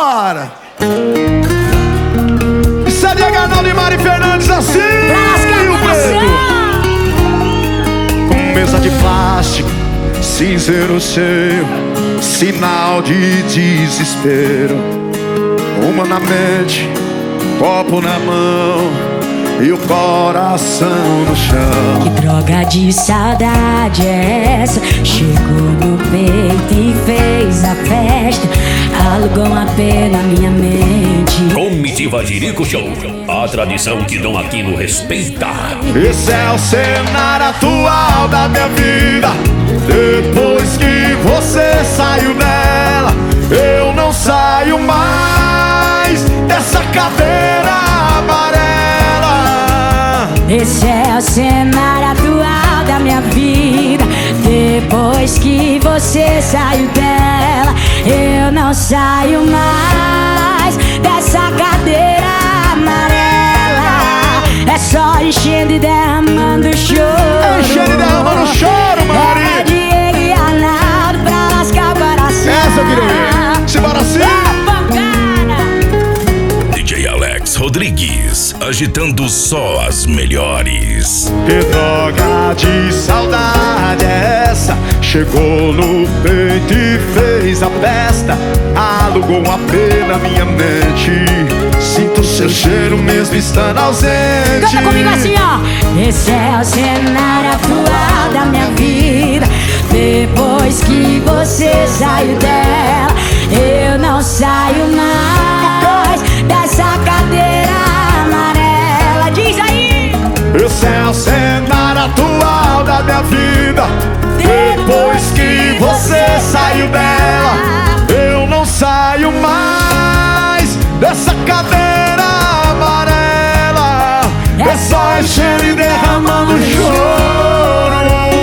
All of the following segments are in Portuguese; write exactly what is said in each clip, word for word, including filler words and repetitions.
Vambora! Isso é de Arnaldo e Mari Fernandes assim, o preto. Com mesa de plástico, cinzeiro cheio, sinal de desespero. Uma na mente, copo na mão e o coração no chão. Que droga de saudade é essa? Chegou no peito e fez a festa, alugou uma pena na minha mente. Comitiva Jerico Show, a tradição que Dom Aquino respeita. Esse é o cenário atual da minha vida. Depois que você saiu dela, eu não saio mais dessa cadeira amarela. Esse é o cenário atual da minha vida. Depois que você saiu dela, eu não saio mais dessa cadeira amarela. É só enchendo e derramando choro. Enchendo e derramando choro, Mari. É Diego e Arnaldo pra lascar o coração. Essa eu queria ouvir. Simbora assim. D J Alex Rodrigues, agitando só as melhores. Que droga de saudade é essa? Chegou no peito e fez a festa, alugou um A P na minha mente. Sinto seu cheiro mesmo estando ausente. Canta comigo assim, ó. Esse é o cenário atual da minha vida. Depois que você saiu dela, eu não saio mais dessa cadeira amarela. Diz aí! Esse é o cenário atual da minha vida. Depois que você saiu dela, eu não saio mais dessa cadeira amarela. É só enchendo e derramando choro.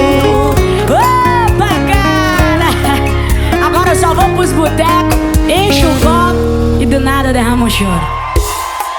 Opa, cara! Agora eu só vou pros botecos, encho o copo e do nada derramo um choro.